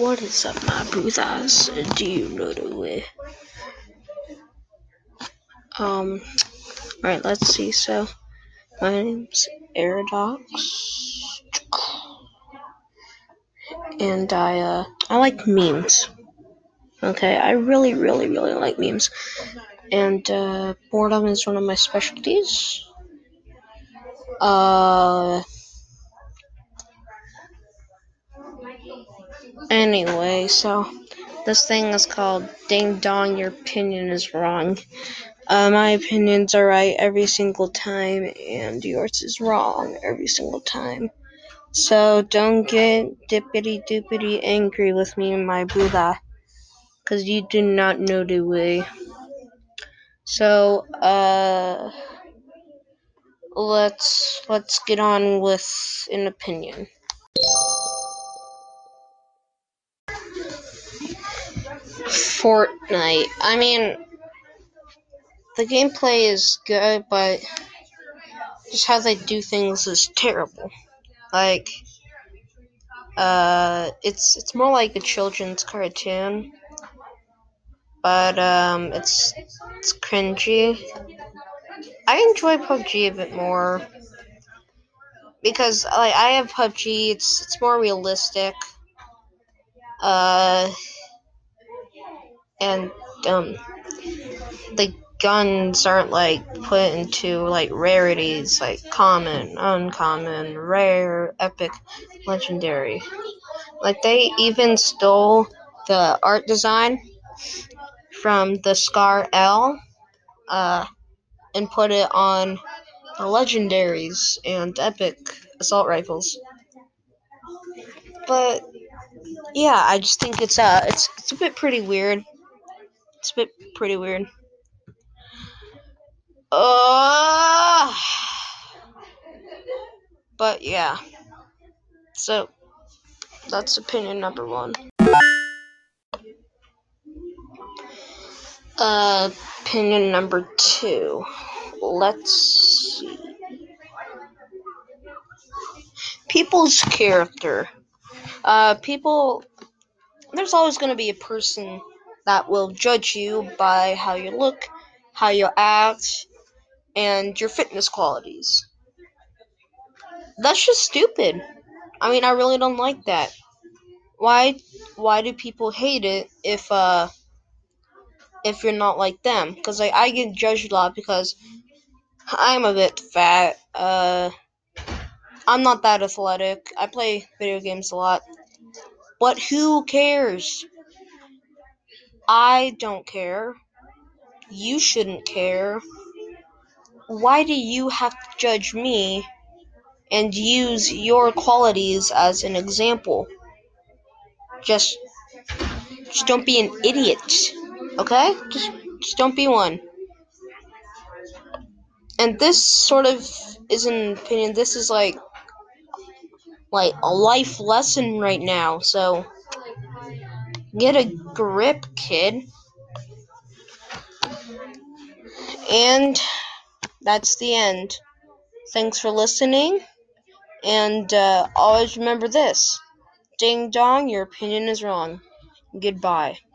What is up, my brothers? Do you know the way? Alright, let's see. So, my name's Aradox, and I like memes. Okay, I really like memes, and boredom is one of my specialties. Anyway, so this thing is called Ding Dong, Your Opinion is Wrong. My opinions are right every single time, and yours is wrong every single time. So don't get dippity-doopity angry with me, my Buddha, because you do not know the way. So, let's get on with an opinion. Fortnite. I mean, the gameplay is good, but just how they do things is terrible. Like, it's more like a children's cartoon, but it's cringy. I enjoy PUBG a bit more because I have PUBG. It's more realistic. And the guns aren't put into rarities like common, uncommon, rare, epic, legendary. They even stole the art design from the Scar L and put it on the legendaries and epic assault rifles. But yeah, I just think it's a bit pretty weird. It's a bit pretty weird. But yeah. So that's opinion number one. Opinion number two. Let's see. People's character. There's always going to be a person that will judge you by how you look, how you act, and your fitness qualities. That's just stupid. I mean, I really don't like that. Why do people hate it if you're not like them? Because I get judged a lot because I'm a bit fat. I'm not that athletic. I play video games a lot. But who cares? I don't care. You shouldn't care. Why do you have to judge me and use your qualities as an example? Just don't be an idiot, okay? Just don't be one. And this sort of is an opinion. This is like a life lesson right now. So get a grip, kid. And that's the end. Thanks for listening. And always remember this. Ding dong, your opinion is wrong. Goodbye.